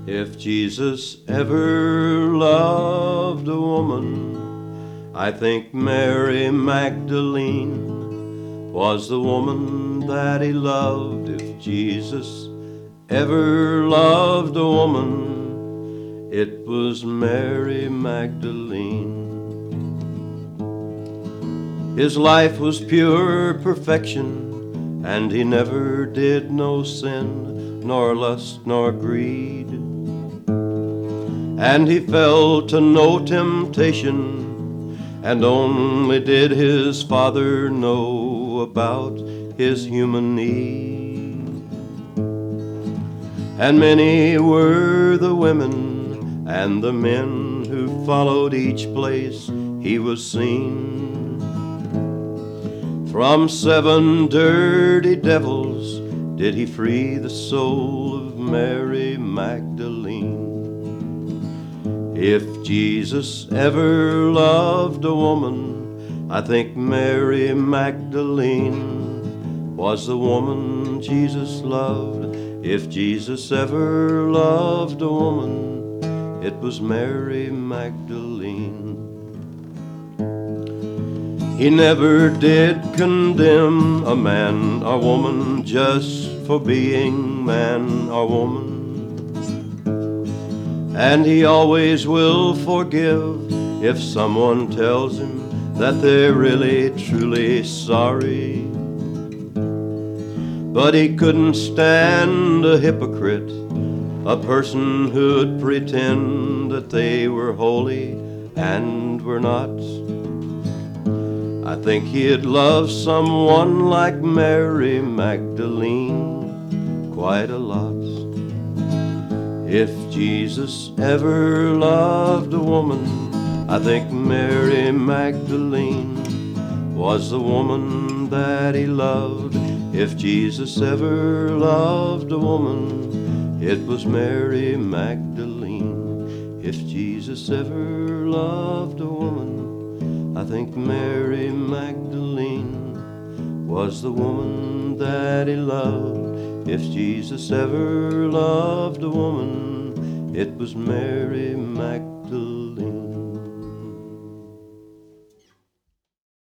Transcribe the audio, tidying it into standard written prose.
If Jesus ever loved a woman, I think Mary Magdalene was the woman that he loved. If Jesus ever loved a woman, it was Mary Magdalene. His life was pure perfection, and he never did no sin, nor lust, nor greed. And he fell to no temptation, and only did his Father know about his human need. And many were the women and the men who followed each place he was seen. From 7 dirty devils did he free the soul of Mary Magdalene. If Jesus ever loved a woman, I think Mary Magdalene was the woman Jesus loved. If Jesus ever loved a woman, it was Mary Magdalene. He never did condemn a man or woman just for being man or woman. And he always will forgive if someone tells him that they're really truly sorry. But he couldn't stand a hypocrite, a person who'd pretend that they were holy and were not. I think he'd love someone like Mary Magdalene quite a lot. If Jesus ever loved a woman, I think Mary Magdalene was the woman that he loved. If Jesus ever loved a woman, it was Mary Magdalene. If Jesus ever loved a woman, I think Mary Magdalene was the woman that he loved. If Jesus ever loved a woman, it was Mary Magdalene.